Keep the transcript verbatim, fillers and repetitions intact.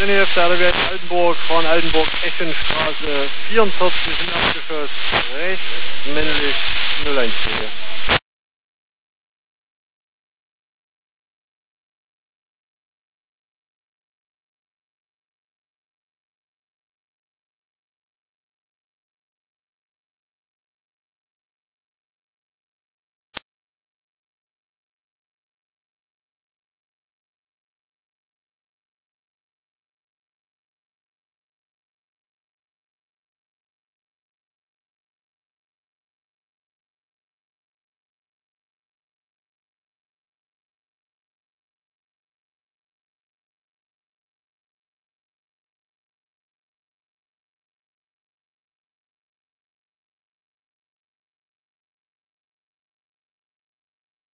René der Adlerwert Altenburg, fahren Altenburg, Eschenstraße vierundvierzig im Erdgeschoss, rechts, männlich null eins vier.